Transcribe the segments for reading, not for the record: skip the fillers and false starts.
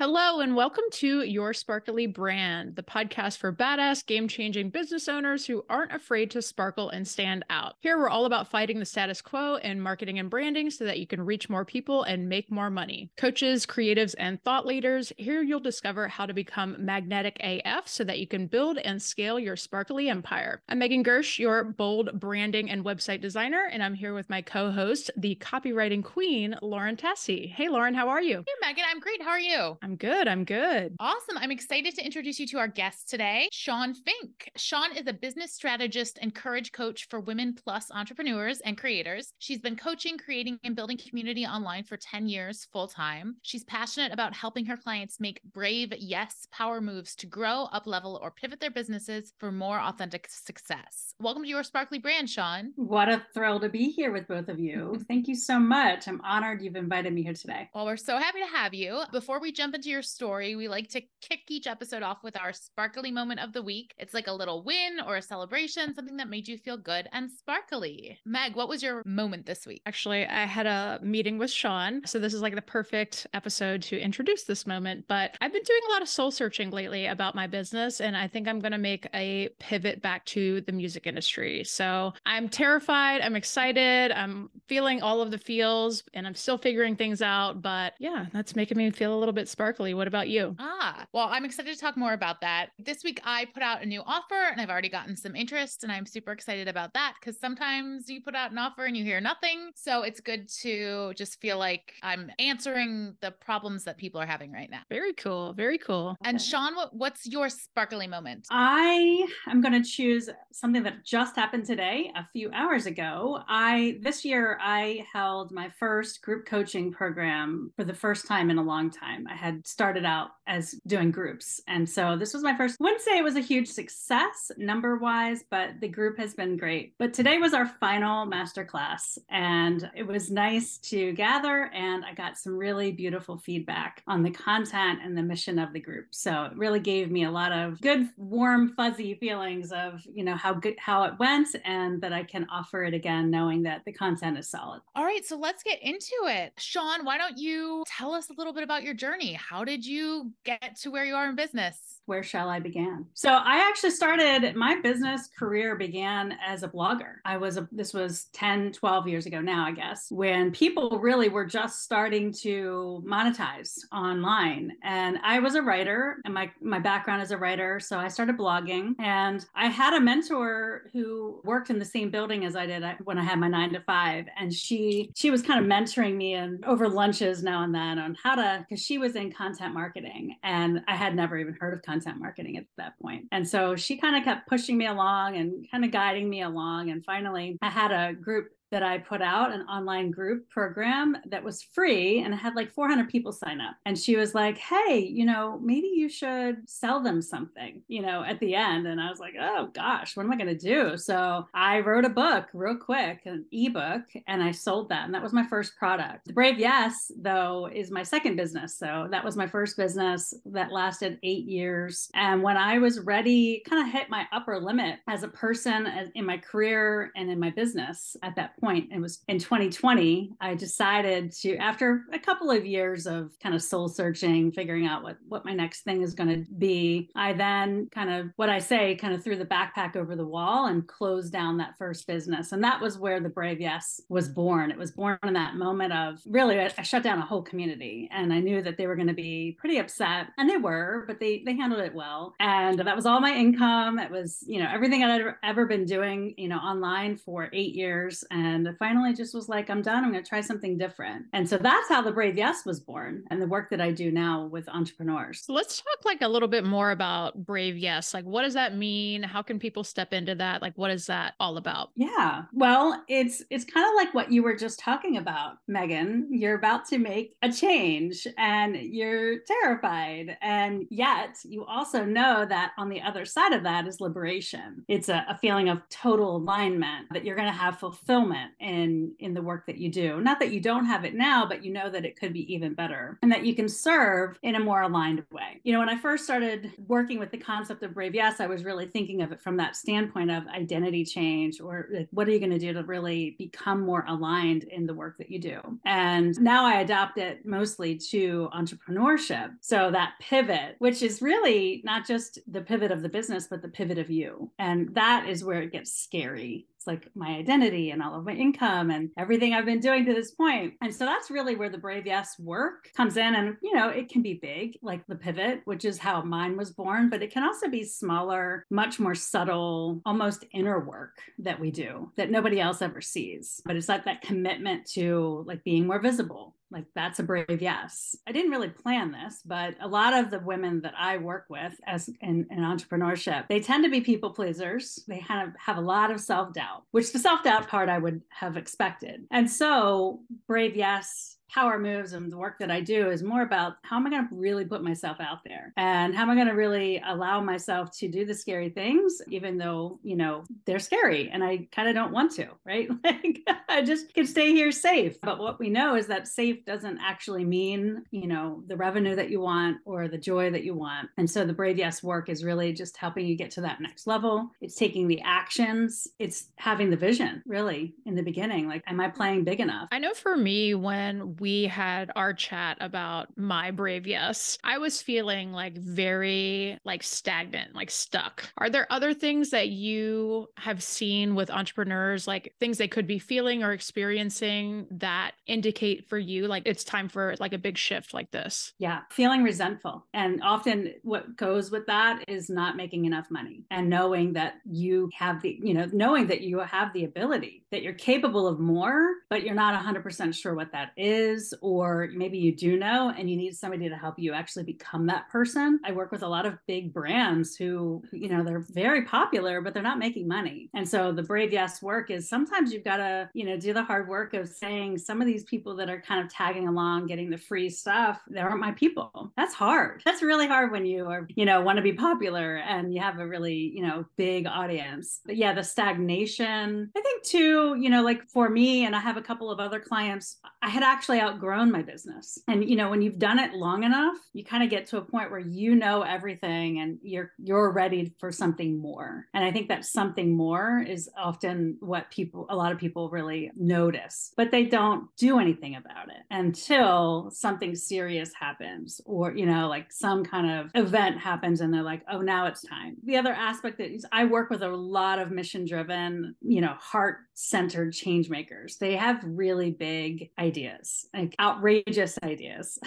Hello, and welcome to Your Sparkly Brand, the podcast for badass, game-changing business owners who aren't afraid to sparkle and stand out. Here, we're all about fighting the status quo in marketing and branding so that you can reach more people and make more money. Coaches, creatives, and thought leaders, here you'll discover how to become magnetic AF so that you can build and scale your sparkly empire. I'm Megan Gersh, your bold branding and website designer, and I'm here with my co-host, the copywriting queen, Lauren Tassi. Hey, Lauren, how are you? Hey, Megan, I'm great. How are you? I'm good. Awesome. I'm excited to introduce you to our guest today, Sean Fink. Sean is a business strategist and courage coach for women plus entrepreneurs and creators. She's been coaching, creating, and building community online for 10 years full time. She's passionate about helping her clients make brave, yes, power moves to grow, up level, or pivot their businesses for more authentic success. Welcome to Your Sparkly Brand, Sean. What a thrill to be here with both of you. Thank you so much. I'm honored you've invited me here today. Well, we're so happy to have you. Before we jump into your story, we like to kick each episode off with our sparkly moment of the week. It's like a little win or a celebration, something that made you feel good and sparkly. Meg, what was your moment this week? Actually, I had a meeting with Sean, so this is like the perfect episode to introduce this moment, but I've been doing a lot of soul searching lately about my business, and I think I'm going to make a pivot back to the music industry. So I'm terrified, I'm excited, I'm feeling all of the feels, and I'm still figuring things out, but yeah, that's making me feel a little bit sparkly. What about you? Well, I'm excited to talk more about that. This week, I put out a new offer and I've already gotten some interest, and I'm super excited about that because sometimes you put out an offer and you hear nothing. So it's good to just feel like I'm answering the problems that people are having right now. Very cool. Very cool. And Sean, what's your sparkly moment? I am going to choose something that just happened today, a few hours ago. This year, I held my first group coaching program for the first time in a long time. I had started out as doing groups. And so this was my first, I wouldn't say it was a huge success number wise, but the group has been great. But today was our final masterclass, and it was nice to gather, and I got some really beautiful feedback on the content and the mission of the group. So it really gave me a lot of good, warm, fuzzy feelings of, how it went, and that I can offer it again, knowing that the content is solid. All right, so let's get into it. Sean, why don't you tell us a little bit about your journey? How did you get to where you are in business? Where shall I begin? So I actually started, my business career began as a blogger. This was 10, 12 years ago now, I guess, when people really were just starting to monetize online. And I was a writer, and my background is a writer. So I started blogging, and I had a mentor who worked in the same building as I did when I had my 9 to 5. And she was kind of mentoring me and over lunches now and then on because she was in content marketing, and I had never even heard of content marketing at that point. And so she kind of kept pushing me along and kind of guiding me along. And finally, I had a group that I put out, an online group program that was free, and it had like 400 people sign up. And she was like, hey, maybe you should sell them something, at the end. And I was like, oh gosh, what am I going to do? So I wrote a book real quick, an ebook, and I sold that. And that was my first product. The Brave Yes, though, is my second business. So that was my first business that lasted 8 years. And when I was ready, kind of hit my upper limit as a person in my career and in my business at that point, it was in 2020, I decided to, after a couple of years of kind of soul searching, figuring out what my next thing is going to be, I then kind of threw the backpack over the wall and closed down that first business. And that was where the Brave Yes was born. It was born in that moment of really, I shut down a whole community, and I knew that they were going to be pretty upset, and they were, but they handled it well. And that was all my income. It was, everything I'd ever been doing, online for 8 years. And finally just was like, I'm done. I'm going to try something different. And so that's how the Brave Yes was born, and the work that I do now with entrepreneurs. So let's talk like a little bit more about Brave Yes. Like, what does that mean? How can people step into that? Like, what is that all about? Yeah, well, it's kind of like what you were just talking about, Megan. You're about to make a change, and you're terrified. And yet you also know that on the other side of that is liberation. It's a feeling of total alignment, that you're going to have fulfillment, fulfillment in the work that you do. Not that you don't have it now, but you know that it could be even better and that you can serve in a more aligned way. When I first started working with the concept of Brave Yes, I was really thinking of it from that standpoint of identity change, or like, what are you going to do to really become more aligned in the work that you do? And now I adopt it mostly to entrepreneurship. So that pivot, which is really not just the pivot of the business, but the pivot of you. And that is where it gets scary. It's like my identity and all of my income and everything I've been doing to this point. And so that's really where the Brave Yes work comes in. And, it can be big, like the pivot, which is how mine was born, but it can also be smaller, much more subtle, almost inner work that we do that nobody else ever sees. But it's like that commitment to like being more visible. Like that's a Brave Yes. I didn't really plan this, but a lot of the women that I work with as in entrepreneurship, they tend to be people pleasers. They kind of have a lot of self-doubt, which the self-doubt part I would have expected. And so Brave Yes power moves and the work that I do is more about how am I going to really put myself out there and how am I going to really allow myself to do the scary things, even though, they're scary and I kind of don't want to, right? Like I just can stay here safe. But what we know is that safe doesn't actually mean, the revenue that you want or the joy that you want. And so the Brave Yes work is really just helping you get to that next level. It's taking the actions. It's having the vision really in the beginning. Like, am I playing big enough? I know for me, when we had our chat about my Brave Yes, I was feeling like very like stagnant, like stuck. Are there other things that you have seen with entrepreneurs, like things they could be feeling or experiencing that indicate for you like it's time for like a big shift like this? Yeah, feeling resentful. And often what goes with that is not making enough money and knowing that you have knowing that you have the ability, that you're capable of more, but you're not 100% sure what that is. Or maybe you do know and you need somebody to help you actually become that person. I work with a lot of big brands who, they're very popular, but they're not making money. And so the Brave Yes work is sometimes you've got to, do the hard work of saying some of these people that are kind of tagging along, getting the free stuff, they aren't my people. That's hard. That's really hard when you are, want to be popular and you have a really, big audience. But yeah, the stagnation, I think too, like for me, and I have a couple of other clients, I had actually outgrown my business. And when you've done it long enough, you kind of get to a point where you know everything and you're ready for something more. And I think that something more is often what a lot of people really notice, but they don't do anything about it until something serious happens or, like some kind of event happens and they're like, oh, now it's time. The other aspect that is I work with a lot of mission-driven, heart-centered change makers. They have really big ideas, like outrageous ideas.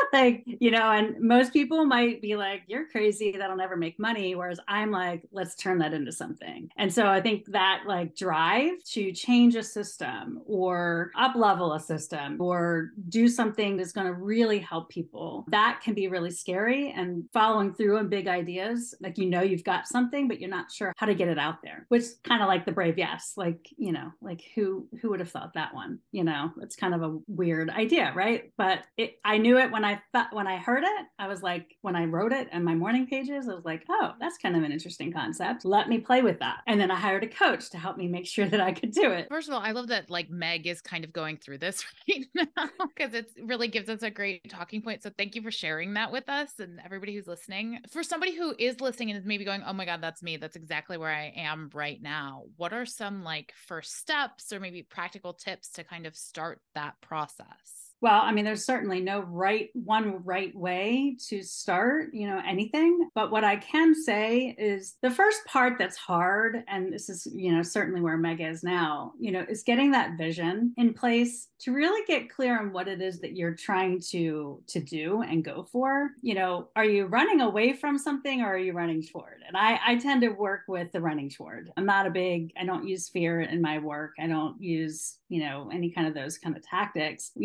And most people might be like, you're crazy, that'll never make money. Whereas I'm like, let's turn that into something. And so I think that like drive to change a system or up level a system or do something that's going to really help people, that can be really scary. And following through on big ideas, like, you've got something, but you're not sure how to get it out there, which kind of like the Brave Yes, like, like who would have thought that one, it's kind of a weird idea, right? But I knew it when I heard it. I was like, when I wrote it in my morning pages, I was like, oh, that's kind of an interesting concept. Let me play with that. And then I hired a coach to help me make sure that I could do it. First of all, I love that like Meg is kind of going through this right now because it really gives us a great talking point. So thank you for sharing that with us and everybody who's listening. For somebody who is listening and is maybe going, oh my God, that's me. That's exactly where I am right now. What are some like first steps or maybe practical tips to kind of start that process? Well, I mean, there's certainly no one right way to start, anything. But what I can say is the first part that's hard, and this is, certainly where Meg is now, is getting that vision in place to really get clear on what it is that you're trying to do and go for. Are you running away from something or are you running toward? And I tend to work with the running toward. I don't use fear in my work. I don't use, any kind of those kind of tactics. What's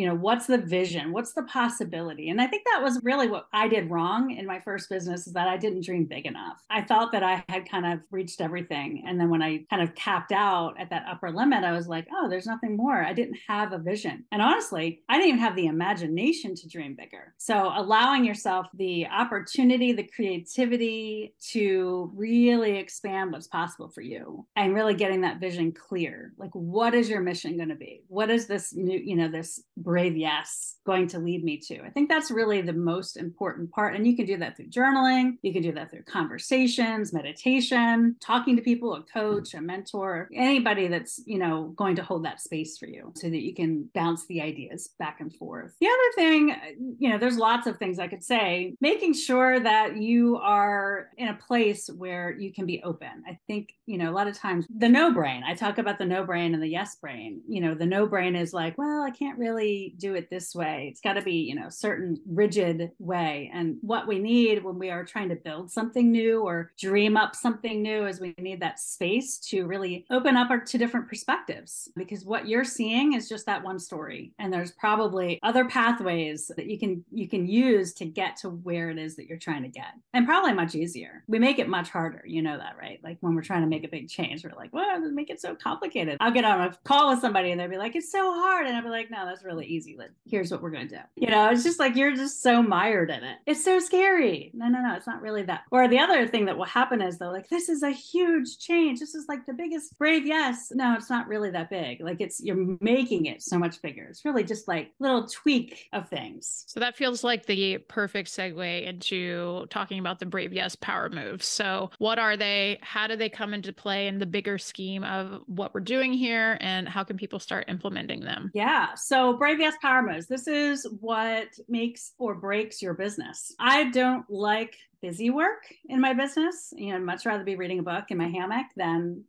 the vision? What's the possibility? And I think that was really what I did wrong in my first business, is that I didn't dream big enough. I thought that I had kind of reached everything. And then when I kind of capped out at that upper limit, I was like, oh, there's nothing more. I didn't have a vision. And honestly, I didn't even have the imagination to dream bigger. So allowing yourself the opportunity, the creativity to really expand what's possible for you, and really getting that vision clear. Like, what is your mission going to be? What is this new, this brave yes going to lead me to? I think that's really the most important part. And you can do that through journaling. You can do that through conversations, meditation, talking to people, a coach, a mentor, anybody that's, going to hold that space for you so that you can bounce the ideas back and forth. The other thing, there's lots of things I could say, making sure that you are in a place where you can be open. I think, a lot of times the no brain, I talk about the no brain and the yes brain. The no brain is like, well, I can't really do it this way. It's got to be, a certain rigid way. And what we need when we are trying to build something new or dream up something new is we need that space to really open up to different perspectives, because what you're seeing is just that one story. And there's probably other pathways that you can use to get to where it is that you're trying to get. And probably much easier. We make it much harder. You know that, right? Like when we're trying to make a big change, we're like, well, make it so complicated. I'll get on a call with somebody and they'll be like, it's so hard. And I'll be like, no, that's really easy. Here's what we're going to do. It's just like, you're just so mired in it. It's so scary. No, it's not really that. Or the other thing that will happen is though, like, this is a huge change. This is like the biggest brave yes. No, it's not really that big. Like you're making it so much bigger. It's really just like little tweak of things. So that feels like the perfect segue into talking about the Brave Yes power moves. So what are they? How do they come into play in the bigger scheme of what we're doing here? And how can people start implementing them? Yeah. So Brave Yes power moves. This is what makes or breaks your business. I don't like busy work in my business. I'd much rather be reading a book in my hammock than,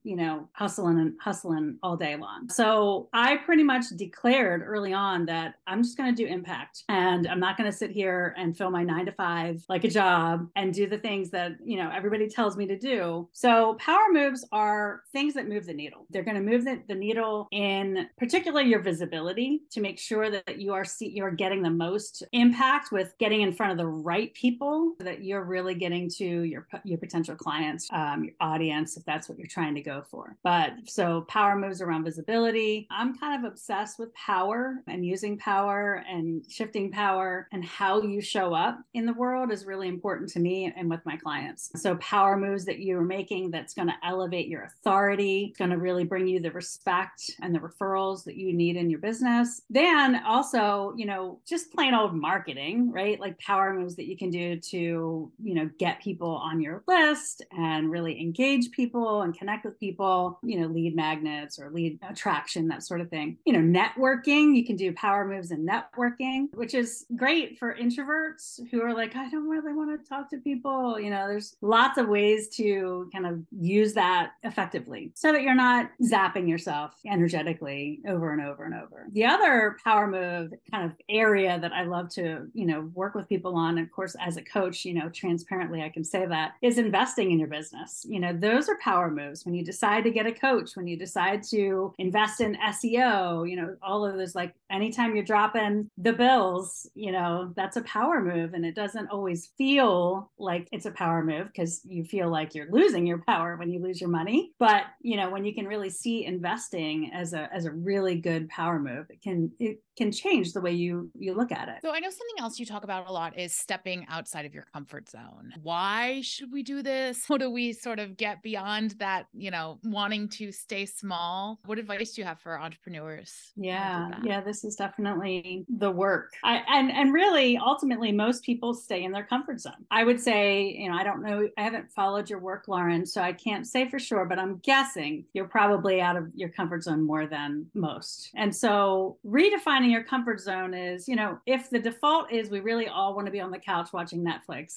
hustling all day long. So I pretty much declared early on that I'm just going to do impact, and I'm not going to sit here and fill my 9 to 5 like a job and do the things that, everybody tells me to do. So power moves are things that move the needle. They're going to move the needle in particularly your visibility, to make sure that you're getting the most impact with getting in front of the right people, so that you're really getting to your potential clients, your audience, if that's what you're trying to go for. But so power moves around visibility. I'm kind of obsessed with power and using power and shifting power, and how you show up in the world is really important to me and with my clients. So power moves that you're making that's going to elevate your authority, it's going to really bring you the respect and the referrals that you need in your business. Then also, just plain old marketing, right? Like power moves that you can do to, get people on your list and really engage people and connect with people, lead magnets or lead attraction, that sort of thing. Networking, you can do power moves in networking, which is great for introverts who are like, I don't really want to talk to people. There's lots of ways to kind of use that effectively so that you're not zapping yourself energetically over and over and over. The other power move kind of area that I love to, work with people on, and of course, as a coach, transparently, I can say that, is investing in your business. Those are power moves. When you decide to get a coach, when you decide to invest in SEO, all of those, like anytime you're dropping the bills, that's a power move. And it doesn't always feel like it's a power move, because you feel like you're losing your power when you lose your money. But, when you can really see investing as a really good power move, it can change the way you look at it. So I know something else you talk about a lot is stepping outside of your comfort zone. Why should we do this? How do we sort of get beyond that, wanting to stay small? What advice do you have for entrepreneurs? Yeah, this is definitely the work. And really, ultimately, most people stay in their comfort zone. I would say, I don't know, I haven't followed your work, Lauren, so I can't say for sure, but I'm guessing you're probably out of your comfort zone more than most. And so redefining your comfort zone is, if the default is we really all want to be on the couch watching Netflix and eating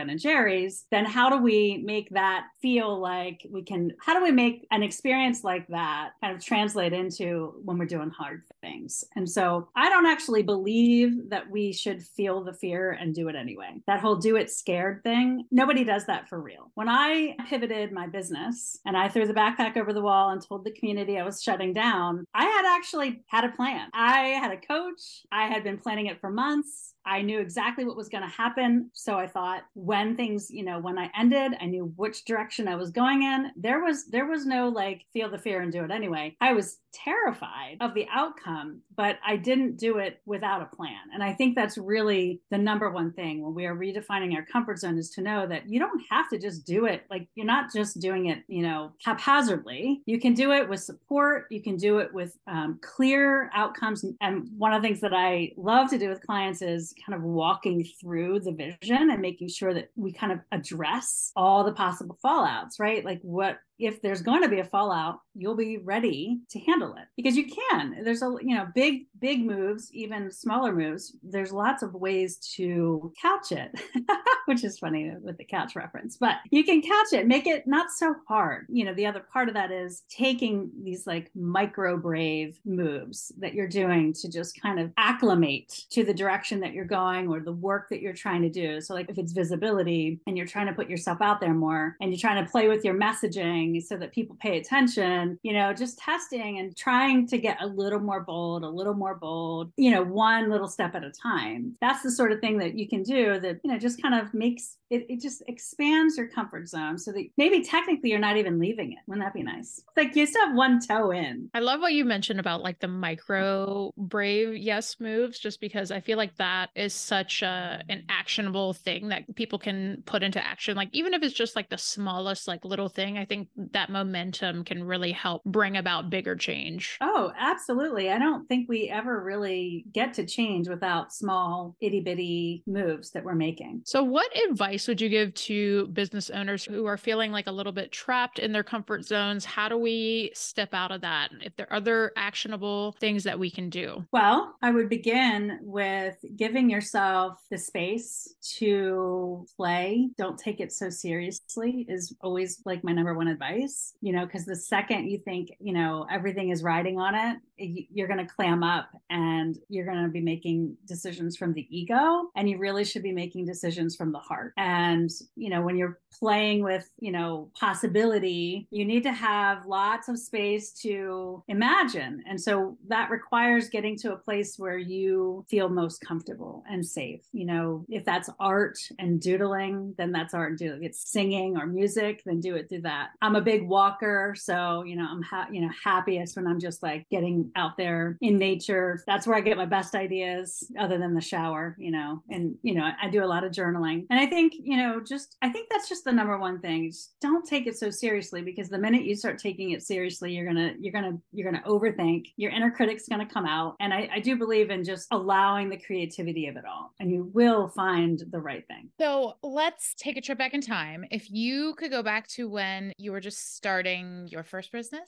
Ben and Jerry's, then how do we make that feel like how do we make an experience like that kind of translate into when we're doing hard things? And so I don't actually believe that we should feel the fear and do it anyway. That whole do it scared thing, nobody does that for real. When I pivoted my business and I threw the backpack over the wall and told the community I was shutting down, I had actually had a plan. I had a coach. I had been planning it for months. I knew exactly what was going to happen. So I thought when things, when I ended, I knew which direction I was going in. There was no like feel the fear and do it anyway. I was terrified of the outcome, but I didn't do it without a plan. And I think that's really the number one thing when we are redefining our comfort zone, is to know that you don't have to just do it. Like, you're not just doing it, haphazardly. You can do it with support. You can do it with clear outcomes. And one of the things that I love to do with clients is kind of walking through the vision and making sure that we kind of address all the possible fallouts, right? Like, what if there's going to be a fallout, you'll be ready to handle it, because you can. There's big moves, even smaller moves. There's lots of ways to couch it, which is funny with the couch reference, but you can couch it, make it not so hard. The other part of that is taking these like micro brave moves that you're doing to just kind of acclimate to the direction that you're going or the work that you're trying to do. So like if it's visibility and you're trying to put yourself out there more and you're trying to play with your messaging so that people pay attention, just testing and trying to get a little more bold, one little step at a time. That's the sort of thing that you can do that, just kind of makes it just expands your comfort zone so that maybe technically you're not even leaving it. Wouldn't that be nice? It's like you still have one toe in. I love what you mentioned about like the micro brave yes moves, just because I feel like that is such an actionable thing that people can put into action. Like, even if it's just like the smallest, like little thing, I think that momentum can really help bring about bigger change. Oh, absolutely. I don't think we ever really get to change without small itty bitty moves that we're making. So what advice would you give to business owners who are feeling like a little bit trapped in their comfort zones? How do we step out of that? If there are other actionable things that we can do? Well, I would begin with giving yourself the space to play. Don't take it so seriously is always like my number one advice, because the second you think, everything is riding on it, you're going to clam up and you're going to be making decisions from the ego, and you really should be making decisions from the heart. And, when you're playing with, possibility, you need to have lots of space to imagine. And so that requires getting to a place where you feel most comfortable and safe. If that's art and doodling, then that's art and doodling. If it's singing or music, then do it through that. I'm a big walker, so, I'm happiest when I'm just like getting out there in nature. That's where I get my best ideas, other than the shower, and, I do a lot of journaling. And I think, I think that's just the number one thing. Just don't take it so seriously, because the minute you start taking it seriously, you're gonna overthink. Your inner critic's gonna come out. And I do believe in just allowing the creativity of it all, and you will find the right thing. So let's take a trip back in time. If you could go back to when you were just starting your first business,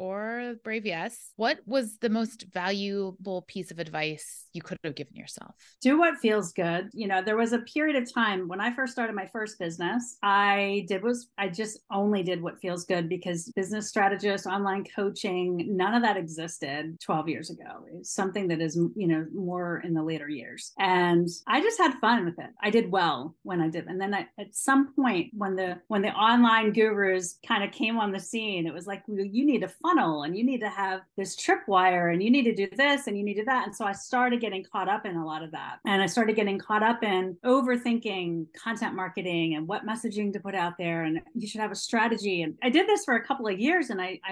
or Brave Yes, what was the most valuable piece of advice you could have given yourself? Do what feels good. There was a period of time when I first started my first business, I just only did what feels good, because business strategist, online coaching, none of that existed 12 years ago. It's something that is, more in the later years. And I just had fun with it. I did well when I did. And then at some point when the online gurus kind of came on the scene, it was like, well, you need a funnel and you need to have this tripwire and you need to do this and you need to do that. And so I started getting caught up in a lot of that. And I started getting caught up in overthinking content marketing and what messaging to put out there. And you should have a strategy. And I did this for a couple of years. And I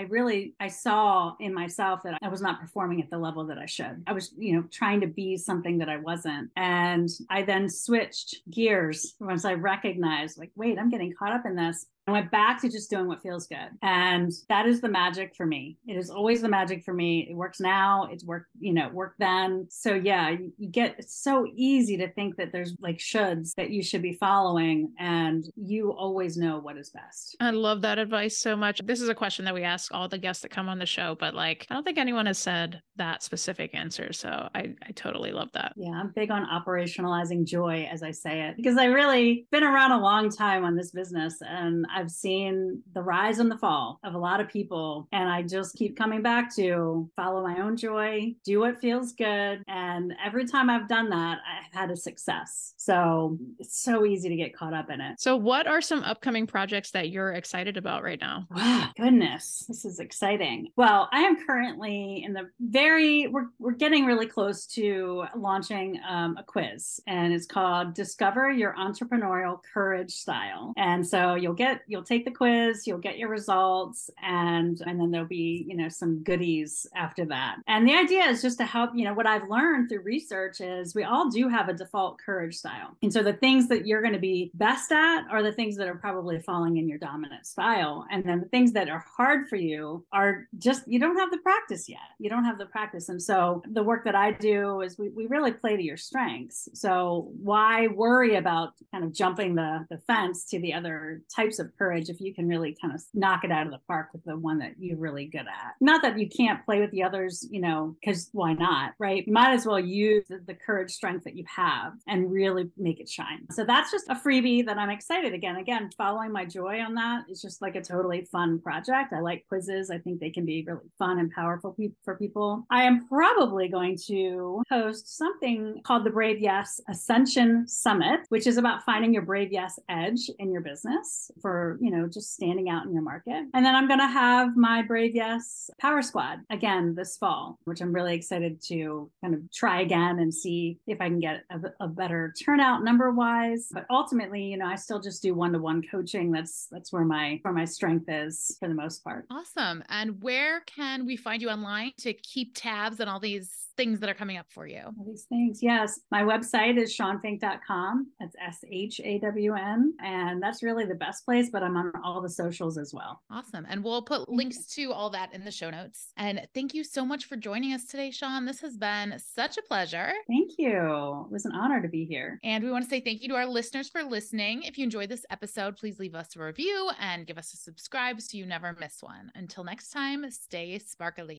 saw in myself that I was not performing at the level that I should. I was, trying to be something that I wasn't. And I then switched gears once I recognized, like, wait, I'm getting caught up in this. I went back to just doing what feels good. And that is the magic for me. It is always the magic for me. It works now. It's worked, it worked then. So yeah, it's so easy to think that there's like shoulds that you should be following, and you always know what is best. I love that advice so much. This is a question that we ask all the guests that come on the show, but like, I don't think anyone has said that specific answer. So I totally love that. Yeah, I'm big on operationalizing joy, as I say it, because I really been around a long time on this business, and I've seen the rise and the fall of a lot of people. And I just keep coming back to follow my own joy, do what feels good. And every time I've done that, I've had a success. So it's so easy to get caught up in it. So what are some upcoming projects that you're excited about right now? Wow, goodness, this is exciting. Well, I am currently in the we're getting really close to launching a quiz, and it's called Discover Your Entrepreneurial Courage Style. And so you'll take the quiz, you'll get your results, and then there'll be, some goodies after that. And the idea is just to help, what I've learned through research is we all do have a default courage style. And so the things that you're going to be best at are the things that are probably falling in your dominant style. And then the things that are hard for you are just, you don't have the practice yet. You don't have the practice. And so the work that I do is we really play to your strengths. So why worry about kind of jumping the fence to the other types of courage if you can really kind of knock it out of the park with the one that you're really good at? Not that you can't play with the others, because why not, right? You might as well use the courage strength that you have and really make it shine. So that's just a freebie that I'm excited. Again, following my joy on that is just like a totally fun project. I like quizzes. I think they can be really fun and powerful for people. I am probably going to host something called the Brave Yes Ascension Summit, which is about finding your Brave Yes edge in your business for, just standing out in your market. And then I'm going to have my Brave Yes Power Squad again this fall, which I'm really excited to kind of try again and see if I can get a better turnout number wise. But ultimately, I still just do one-to-one coaching. That's where my strength is for the most part. Awesome. And where can we find you online to keep tabs on all these things that are coming up for you? All these things. Yes. My website is shawnfink.com. That's SHAWN. And that's really the best place, but I'm on all the socials as well. Awesome. And we'll put links to all that in the show notes. And thank you so much for joining us today, Shawn. This has been such a pleasure. Thank you. It was an honor to be here. And we want to say thank you to our listeners for listening. If you enjoyed this episode, please leave us a review and give us a subscribe so you never miss one. Until next time, stay sparkly.